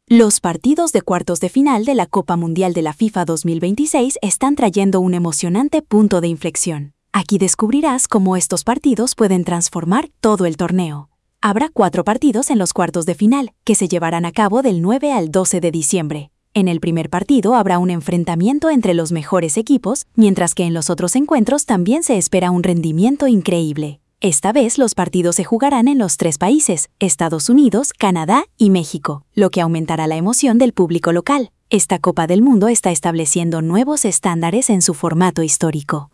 Los partidos de cuartos de final de la Copa Mundial de la FIFA 2026 están trayendo un emocionante punto de inflexión. Aquí descubrirás cómo estos partidos pueden transformar todo el torneo. Habrá 4 partidos en los cuartos de final, que se llevarán a cabo del 9 al 12 de diciembre. En el primer partido habrá un enfrentamiento entre los mejores equipos, mientras que en los otros encuentros también se espera un rendimiento increíble. Esta vez los partidos se jugarán en los 3 países, Estados Unidos, Canadá y México, lo que aumentará la emoción del público local. Esta Copa del Mundo está estableciendo nuevos estándares en su formato histórico.